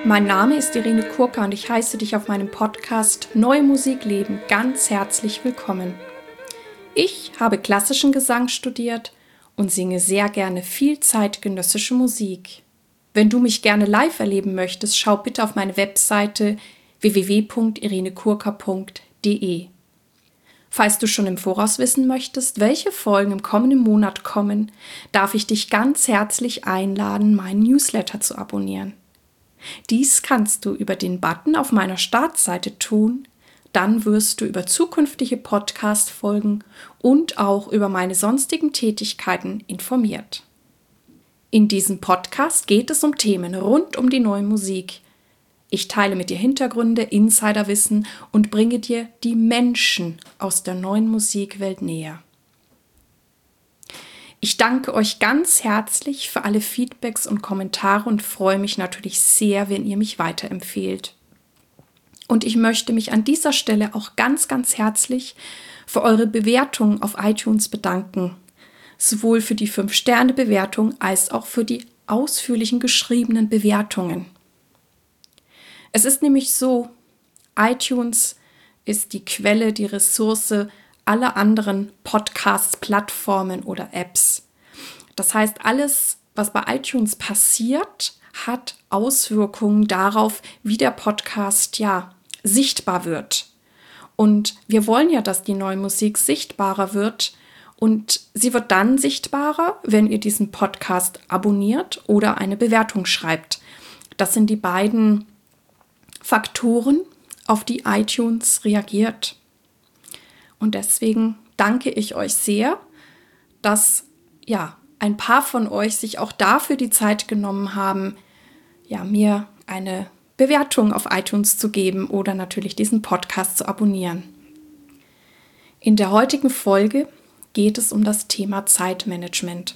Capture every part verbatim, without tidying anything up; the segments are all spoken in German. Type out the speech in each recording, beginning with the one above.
Mein Name ist Irene Kurka und ich heiße dich auf meinem Podcast Neue Musik leben ganz herzlich willkommen. Ich habe klassischen Gesang studiert und singe sehr gerne viel zeitgenössische Musik. Wenn du mich gerne live erleben möchtest, schau bitte auf meine Webseite w w w punkt irene kurka punkt d e. Falls du schon im Voraus wissen möchtest, welche Folgen im kommenden Monat kommen, darf ich dich ganz herzlich einladen, meinen Newsletter zu abonnieren. Dies kannst du über den Button auf meiner Startseite tun, dann wirst du über zukünftige Podcast-Folgen und auch über meine sonstigen Tätigkeiten informiert. In diesem Podcast geht es um Themen rund um die neue Musik. Ich teile mit dir Hintergründe, Insiderwissen und bringe dir die Menschen aus der neuen Musikwelt näher. Ich danke euch ganz herzlich für alle Feedbacks und Kommentare und freue mich natürlich sehr, wenn ihr mich weiterempfehlt. Und ich möchte mich an dieser Stelle auch ganz, ganz herzlich für eure Bewertung auf iTunes bedanken. Sowohl für die fünf Sterne Bewertung als auch für die ausführlichen geschriebenen Bewertungen. Es ist nämlich so, iTunes ist die Quelle, die Ressource aller anderen Podcasts, Plattformen oder Apps. Das heißt, alles, was bei iTunes passiert, hat Auswirkungen darauf, wie der Podcast ja sichtbar wird. Und wir wollen ja, dass die neue Musik sichtbarer wird. Und sie wird dann sichtbarer, wenn ihr diesen Podcast abonniert oder eine Bewertung schreibt. Das sind die beiden Faktoren, auf die iTunes reagiert. Und deswegen danke ich euch sehr, dass ja ein paar von euch sich auch dafür die Zeit genommen haben, ja mir eine Bewertung auf iTunes zu geben oder natürlich diesen Podcast zu abonnieren. In der heutigen Folge geht es um das Thema Zeitmanagement.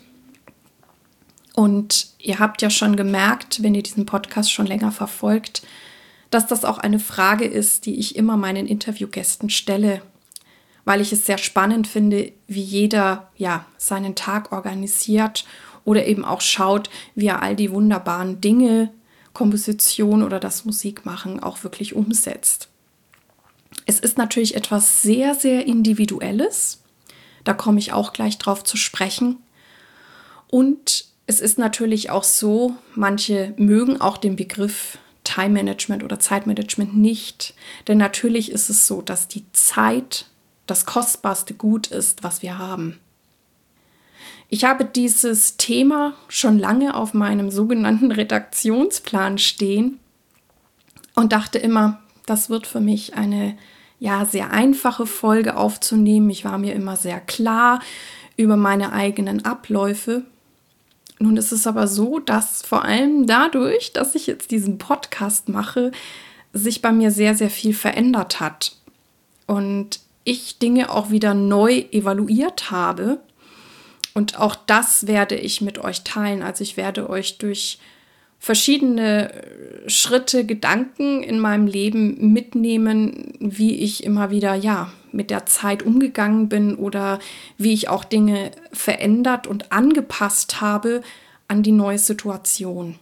Und ihr habt ja schon gemerkt, wenn ihr diesen Podcast schon länger verfolgt, dass das auch eine Frage ist, die ich immer meinen Interviewgästen stelle, weil ich es sehr spannend finde, wie jeder ja seinen Tag organisiert oder eben auch schaut, wie er all die wunderbaren Dinge, Komposition oder das Musikmachen auch wirklich umsetzt. Es ist natürlich etwas sehr, sehr Individuelles. Da komme ich auch gleich drauf zu sprechen. Und es ist natürlich auch so, manche mögen auch den Begriff Time Management oder Zeitmanagement nicht. Denn natürlich ist es so, dass die Zeit das kostbarste Gut ist, was wir haben. Ich habe dieses Thema schon lange auf meinem sogenannten Redaktionsplan stehen und dachte immer, das wird für mich eine ja, sehr einfache Folge aufzunehmen. Ich war mir immer sehr klar über meine eigenen Abläufe. Nun ist es aber so, dass vor allem dadurch, dass ich jetzt diesen Podcast mache, sich bei mir sehr, sehr viel verändert hat. Und ich Dinge auch wieder neu evaluiert habe. Und auch das werde ich mit euch teilen. Also ich werde euch durch verschiedene Schritte, Gedanken in meinem Leben mitnehmen, wie ich immer wieder ja mit der Zeit umgegangen bin oder wie ich auch Dinge verändert und angepasst habe an die neue Situation.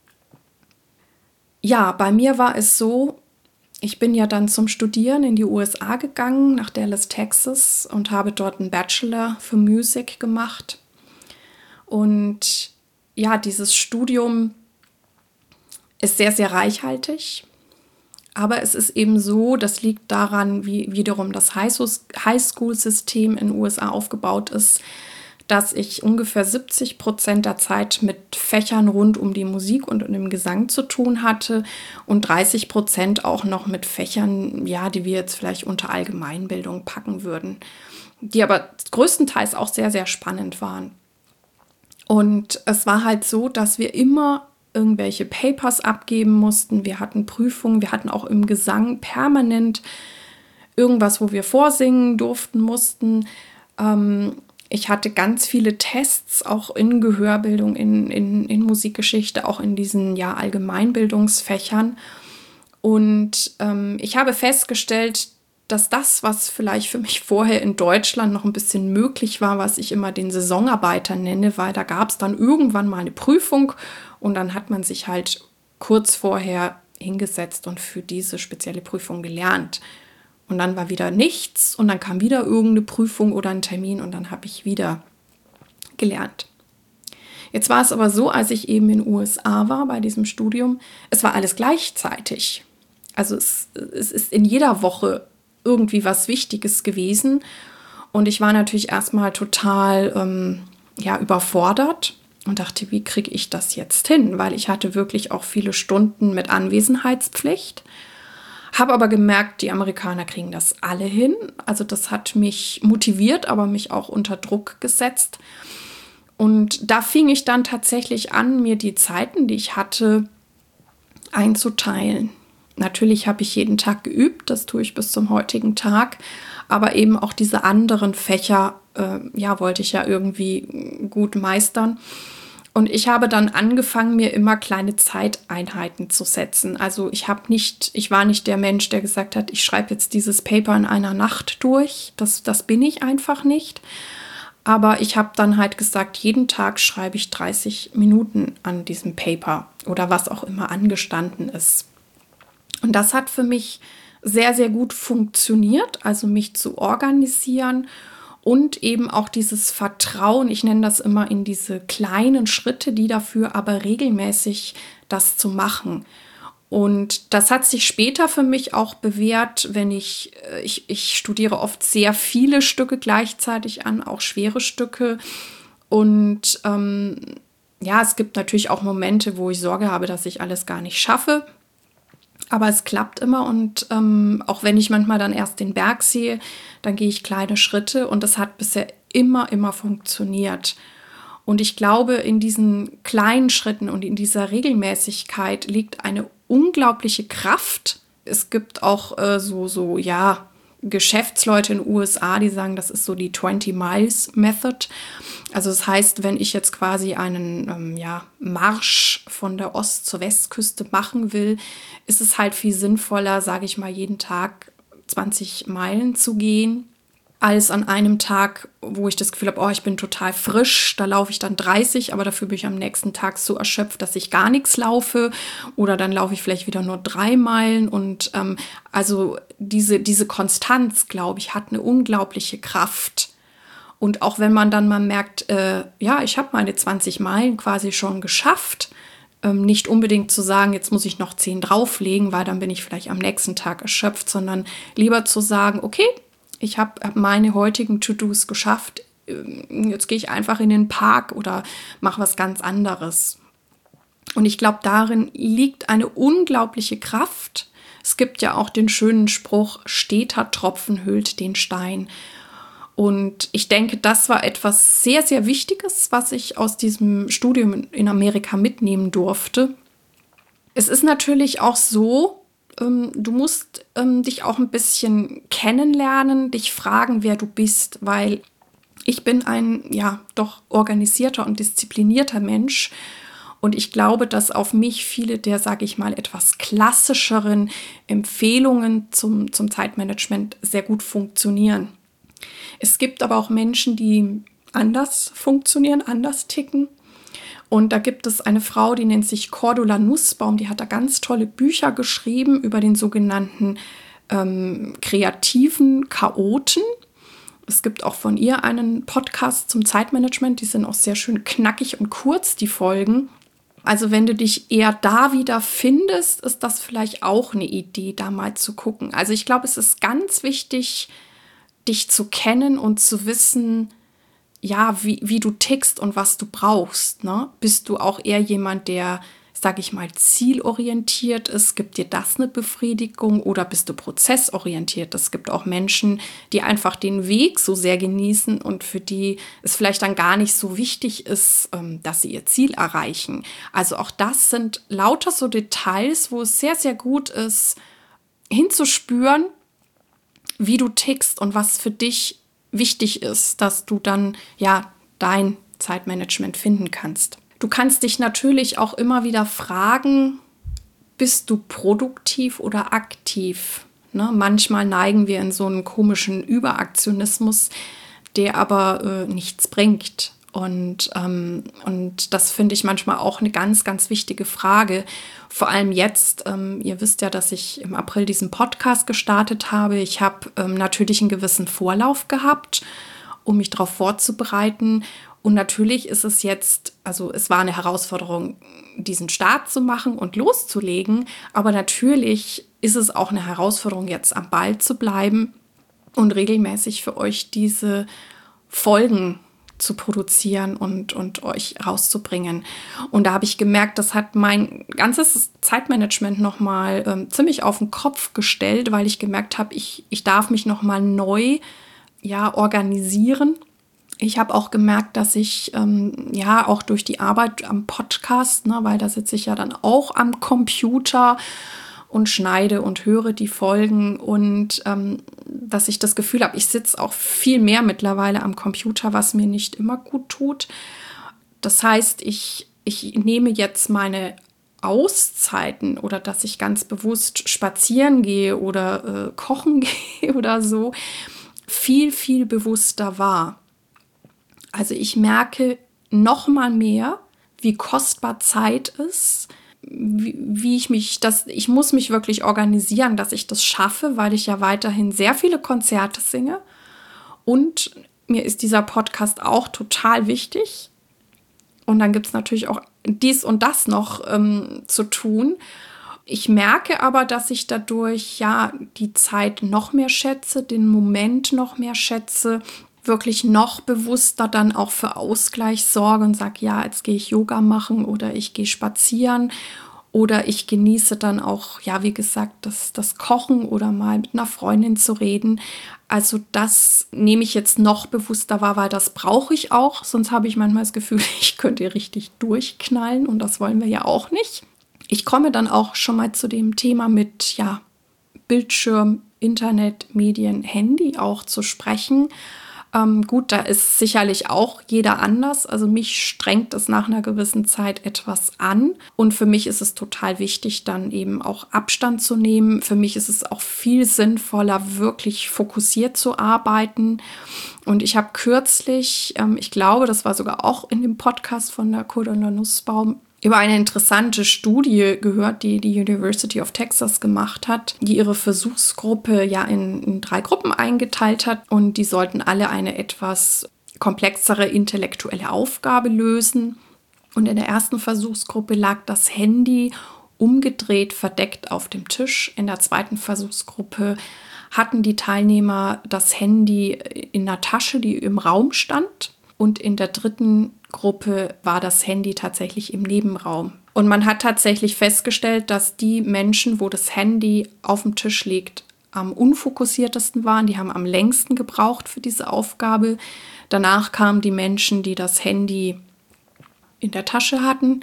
Ja, bei mir war es so, ich bin ja dann zum Studieren in die U S A gegangen, nach Dallas, Texas, und habe dort einen Bachelor für Musik gemacht. Und ja, dieses Studium ist sehr, sehr reichhaltig. Aber es ist eben so, das liegt daran, wie wiederum das Highschool-System in den U S A aufgebaut ist, dass ich ungefähr siebzig Prozent der Zeit mit Fächern rund um die Musik und dem Gesang zu tun hatte und dreißig Prozent auch noch mit Fächern, ja, die wir jetzt vielleicht unter Allgemeinbildung packen würden, die aber größtenteils auch sehr, sehr spannend waren. Und es war halt so, dass wir immer irgendwelche Papers abgeben mussten. Wir hatten Prüfungen, wir hatten auch im Gesang permanent irgendwas, wo wir vorsingen durften, mussten. Ähm, ich hatte ganz viele Tests, auch in Gehörbildung, in, in, in Musikgeschichte, auch in diesen ja, Allgemeinbildungsfächern. Und ähm, ich habe festgestellt, dass das, was vielleicht für mich vorher in Deutschland noch ein bisschen möglich war, was ich immer den Saisonarbeiter nenne, weil da gab es dann irgendwann mal eine Prüfung und dann hat man sich halt kurz vorher hingesetzt und für diese spezielle Prüfung gelernt. Und dann war wieder nichts und dann kam wieder irgendeine Prüfung oder ein Termin und dann habe ich wieder gelernt. Jetzt war es aber so, als ich eben in den U S A war bei diesem Studium, es war alles gleichzeitig. Also es, es ist in jeder Woche irgendwie was Wichtiges gewesen und ich war natürlich erstmal total ähm, ja, überfordert und dachte, wie kriege ich das jetzt hin? Weil ich hatte wirklich auch viele Stunden mit Anwesenheitspflicht. Habe aber gemerkt, die Amerikaner kriegen das alle hin. Also das hat mich motiviert, aber mich auch unter Druck gesetzt. Und da fing ich dann tatsächlich an, mir die Zeiten, die ich hatte, einzuteilen. Natürlich habe ich jeden Tag geübt, das tue ich bis zum heutigen Tag. Aber eben auch diese anderen Fächer, äh, ja, wollte ich ja irgendwie gut meistern. Und ich habe dann angefangen, mir immer kleine Zeiteinheiten zu setzen. Also ich habe nicht, ich war nicht der Mensch, der gesagt hat, ich schreibe jetzt dieses Paper in einer Nacht durch. Das, das bin ich einfach nicht. Aber ich habe dann halt gesagt, jeden Tag schreibe ich dreißig Minuten an diesem Paper oder was auch immer angestanden ist. Und das hat für mich sehr, sehr gut funktioniert, also mich zu organisieren. Und eben auch dieses Vertrauen, ich nenne das immer in diese kleinen Schritte, die dafür aber regelmäßig das zu machen. Und das hat sich später für mich auch bewährt, wenn ich, ich, ich studiere oft sehr viele Stücke gleichzeitig an, auch schwere Stücke. Und ähm, ja, es gibt natürlich auch Momente, wo ich Sorge habe, dass ich alles gar nicht schaffe. Aber es klappt immer und ähm, auch wenn ich manchmal dann erst den Berg sehe, dann gehe ich kleine Schritte und das hat bisher immer, immer funktioniert. Und ich glaube, in diesen kleinen Schritten und in dieser Regelmäßigkeit liegt eine unglaubliche Kraft. Es gibt auch äh, so, so, ja, Geschäftsleute in den U S A, die sagen, das ist so die twenty Miles Method. Also das heißt, wenn ich jetzt quasi einen ähm, ja, Marsch von der Ost- zur Westküste machen will, ist es halt viel sinnvoller, sage ich mal, jeden Tag zwanzig Meilen zu gehen, als an einem Tag, wo ich das Gefühl habe, oh, ich bin total frisch, da laufe ich dann dreißig, aber dafür bin ich am nächsten Tag so erschöpft, dass ich gar nichts laufe oder dann laufe ich vielleicht wieder nur drei Meilen und ähm, also diese, diese Konstanz, glaube ich, hat eine unglaubliche Kraft. Und auch wenn man dann mal merkt, äh, ja, ich habe meine zwanzig Meilen quasi schon geschafft, ähm, nicht unbedingt zu sagen, jetzt muss ich noch zehn drauflegen, weil dann bin ich vielleicht am nächsten Tag erschöpft, sondern lieber zu sagen, okay, ich habe hab meine heutigen To-Dos geschafft, jetzt gehe ich einfach in den Park oder mache was ganz anderes. Und ich glaube, darin liegt eine unglaubliche Kraft. Es gibt ja auch den schönen Spruch, steter Tropfen höhlt den Stein. Und ich denke, das war etwas sehr, sehr Wichtiges, was ich aus diesem Studium in Amerika mitnehmen durfte. Es ist natürlich auch so, ähm, du musst ähm, dich auch ein bisschen kennenlernen, dich fragen, wer du bist, weil ich bin ein, ja, doch organisierter und disziplinierter Mensch. Und ich glaube, dass auf mich viele der, sage ich mal, etwas klassischeren Empfehlungen zum, zum Zeitmanagement sehr gut funktionieren. Es gibt aber auch Menschen, die anders funktionieren, anders ticken. Und da gibt es eine Frau, die nennt sich Cordula Nussbaum, die hat da ganz tolle Bücher geschrieben über den sogenannten ähm, kreativen Chaoten. Es gibt auch von ihr einen Podcast zum Zeitmanagement, die sind auch sehr schön knackig und kurz, die Folgen. Also wenn du dich eher da wieder findest, ist das vielleicht auch eine Idee, da mal zu gucken. Also ich glaube, es ist ganz wichtig, dich zu kennen und zu wissen, ja, wie, wie du tickst und was du brauchst. Ne? Bist du auch eher jemand, der, sage ich mal, zielorientiert ist? Gibt dir das eine Befriedigung oder bist du prozessorientiert? Es gibt auch Menschen, die einfach den Weg so sehr genießen und für die es vielleicht dann gar nicht so wichtig ist, dass sie ihr Ziel erreichen. Also auch das sind lauter so Details, wo es sehr, sehr gut ist, hinzuspüren, wie du tickst und was für dich wichtig ist, dass du dann ja dein Zeitmanagement finden kannst. Du kannst dich natürlich auch immer wieder fragen, bist du produktiv oder aktiv? Ne? Manchmal neigen wir in so einen komischen Überaktionismus, der aber äh, nichts bringt. Und, ähm, und das finde ich manchmal auch eine ganz, ganz wichtige Frage. Vor allem jetzt, ähm, ihr wisst ja, dass ich im April diesen Podcast gestartet habe. Ich habe ähm, natürlich einen gewissen Vorlauf gehabt, um mich darauf vorzubereiten. Und natürlich ist es jetzt, also es war eine Herausforderung, diesen Start zu machen und loszulegen. Aber natürlich ist es auch eine Herausforderung, jetzt am Ball zu bleiben und regelmäßig für euch diese Folgen zu produzieren und, und euch rauszubringen. Und da habe ich gemerkt, das hat mein ganzes Zeitmanagement nochmal ähm, ziemlich auf den Kopf gestellt, weil ich gemerkt habe, ich, ich darf mich nochmal neu ja, organisieren. Ich habe auch gemerkt, dass ich ähm, ja auch durch die Arbeit am Podcast, ne, weil da sitze ich ja dann auch am Computer und schneide und höre die Folgen und ähm, dass ich das Gefühl habe, ich sitze auch viel mehr mittlerweile am Computer, was mir nicht immer gut tut. Das heißt, ich, ich nehme jetzt meine Auszeiten oder dass ich ganz bewusst spazieren gehe oder äh, kochen gehe oder so, viel, viel bewusster wahr. Also ich merke noch mal mehr, wie kostbar Zeit ist, wie, wie ich mich, das, ich muss mich wirklich organisieren, dass ich das schaffe, weil ich ja weiterhin sehr viele Konzerte singe und mir ist dieser Podcast auch total wichtig. Und dann gibt es natürlich auch dies und das noch ähm, zu tun. Ich merke aber, dass ich dadurch ja die Zeit noch mehr schätze, den Moment noch mehr schätze, wirklich noch bewusster dann auch für Ausgleich sorge und sage, ja, jetzt gehe ich Yoga machen oder ich gehe spazieren oder ich genieße dann auch, ja, wie gesagt, das, das Kochen oder mal mit einer Freundin zu reden. Also das nehme ich jetzt noch bewusster wahr, weil das brauche ich auch. Sonst habe ich manchmal das Gefühl, ich könnte richtig durchknallen und das wollen wir ja auch nicht. Ich komme dann auch schon mal zu dem Thema mit, ja, Bildschirm, Internet, Medien, Handy auch zu sprechen. Ähm, gut, da ist sicherlich auch jeder anders. Also mich strengt es nach einer gewissen Zeit etwas an. Und für mich ist es total wichtig, dann eben auch Abstand zu nehmen. Für mich ist es auch viel sinnvoller, wirklich fokussiert zu arbeiten. Und ich habe kürzlich, ähm, ich glaube, das war sogar auch in dem Podcast von der Cordula Nussbaum, über eine interessante Studie gehört, die die University of Texas gemacht hat, die ihre Versuchsgruppe ja in, in drei Gruppen eingeteilt hat und die sollten alle eine etwas komplexere intellektuelle Aufgabe lösen. Und in der ersten Versuchsgruppe lag das Handy umgedreht, verdeckt auf dem Tisch. In der zweiten Versuchsgruppe hatten die Teilnehmer das Handy in einer Tasche, die im Raum stand. Und in der dritten Gruppe war das Handy tatsächlich im Nebenraum. Und man hat tatsächlich festgestellt, dass die Menschen, wo das Handy auf dem Tisch liegt, am unfokussiertesten waren. Die haben am längsten gebraucht für diese Aufgabe. Danach kamen die Menschen, die das Handy in der Tasche hatten.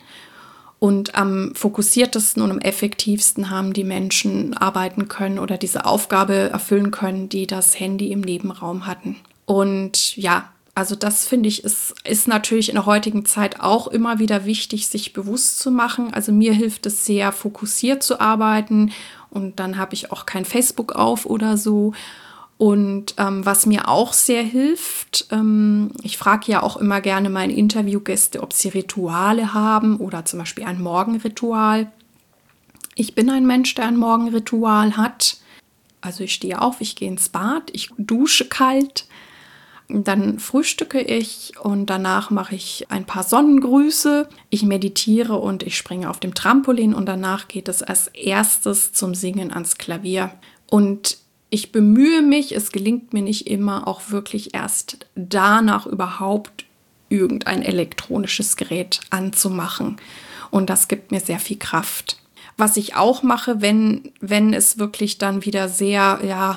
Und am fokussiertesten und am effektivsten haben die Menschen arbeiten können oder diese Aufgabe erfüllen können, die das Handy im Nebenraum hatten. Und ja, also das finde ich, ist, ist natürlich in der heutigen Zeit auch immer wieder wichtig, sich bewusst zu machen. Also mir hilft es sehr, fokussiert zu arbeiten und dann habe ich auch kein Facebook auf oder so. Und ähm, was mir auch sehr hilft, ähm, ich frage ja auch immer gerne meine Interviewgäste, ob sie Rituale haben oder zum Beispiel ein Morgenritual. Ich bin ein Mensch, der ein Morgenritual hat. Also ich stehe auf, ich gehe ins Bad, ich dusche kalt. Dann frühstücke ich und danach mache ich ein paar Sonnengrüße. Ich meditiere und ich springe auf dem Trampolin und danach geht es als erstes zum Singen ans Klavier. Und ich bemühe mich, es gelingt mir nicht immer, auch wirklich erst danach überhaupt irgendein elektronisches Gerät anzumachen. Und das gibt mir sehr viel Kraft. Was ich auch mache, wenn, wenn es wirklich dann wieder sehr, ja,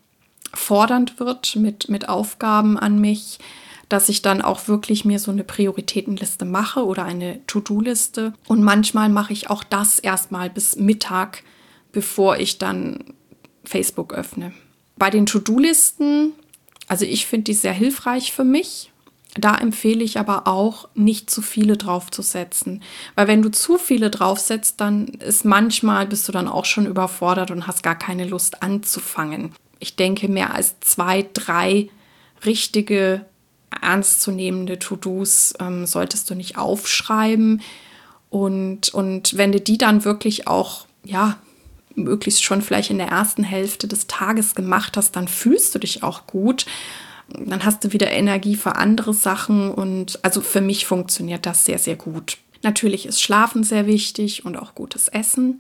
fordernd wird mit, mit Aufgaben an mich, dass ich dann auch wirklich mir so eine Prioritätenliste mache oder eine To-Do-Liste. Und manchmal mache ich auch das erstmal bis Mittag, bevor ich dann Facebook öffne. Bei den To-Do-Listen, also ich finde die sehr hilfreich für mich. Da empfehle ich aber auch, nicht zu viele draufzusetzen. Weil wenn du zu viele draufsetzt, dann ist manchmal, bist du dann auch schon überfordert und hast gar keine Lust anzufangen. Ich denke, mehr als zwei, drei richtige ernstzunehmende To-Dos ähm, solltest du nicht aufschreiben. Und, und wenn du die dann wirklich auch, ja, möglichst schon vielleicht in der ersten Hälfte des Tages gemacht hast, dann fühlst du dich auch gut. Dann hast du wieder Energie für andere Sachen. Und also für mich funktioniert das sehr, sehr gut. Natürlich ist Schlafen sehr wichtig und auch gutes Essen.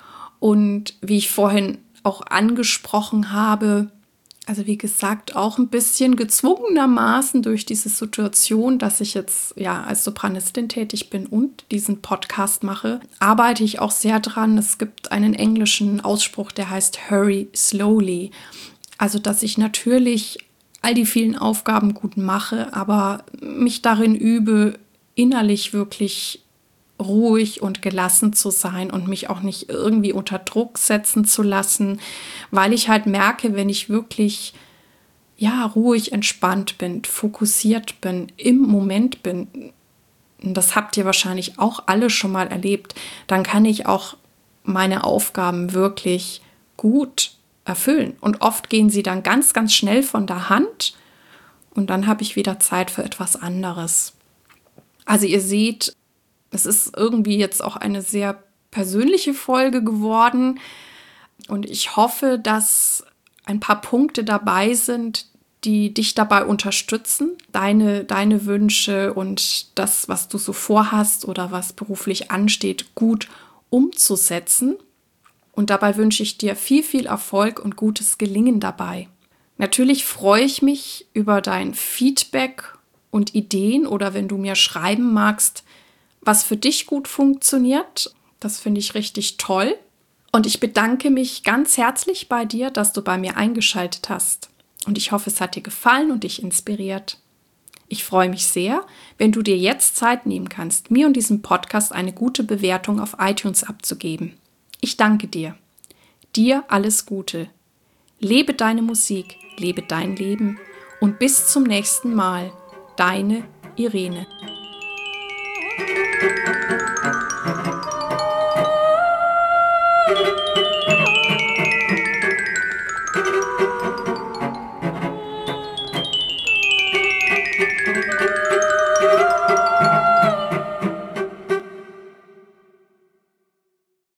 Und wie ich vorhin auch angesprochen habe, also wie gesagt, auch ein bisschen gezwungenermaßen durch diese Situation, dass ich jetzt ja als Sopranistin tätig bin und diesen Podcast mache, arbeite ich auch sehr dran. Es gibt einen englischen Ausspruch, der heißt Hurry Slowly. Also, dass ich natürlich all die vielen Aufgaben gut mache, aber mich darin übe, innerlich wirklich ruhig und gelassen zu sein und mich auch nicht irgendwie unter Druck setzen zu lassen, weil ich halt merke, wenn ich wirklich ja ruhig entspannt bin, fokussiert bin, im Moment bin, und das habt ihr wahrscheinlich auch alle schon mal erlebt, dann kann ich auch meine Aufgaben wirklich gut erfüllen. Und oft gehen sie dann ganz, ganz schnell von der Hand und dann habe ich wieder Zeit für etwas anderes. Also ihr seht, es ist irgendwie jetzt auch eine sehr persönliche Folge geworden und ich hoffe, dass ein paar Punkte dabei sind, die dich dabei unterstützen, deine, deine Wünsche und das, was du so vorhast oder was beruflich ansteht, gut umzusetzen. Und dabei wünsche ich dir viel, viel Erfolg und gutes Gelingen dabei. Natürlich freue ich mich über dein Feedback und Ideen oder wenn du mir schreiben magst, was für dich gut funktioniert. Das finde ich richtig toll. Und ich bedanke mich ganz herzlich bei dir, dass du bei mir eingeschaltet hast. Und ich hoffe, es hat dir gefallen und dich inspiriert. Ich freue mich sehr, wenn du dir jetzt Zeit nehmen kannst, mir und diesem Podcast eine gute Bewertung auf iTunes abzugeben. Ich danke dir. Dir alles Gute. Lebe deine Musik, lebe dein Leben und bis zum nächsten Mal. Deine Irene.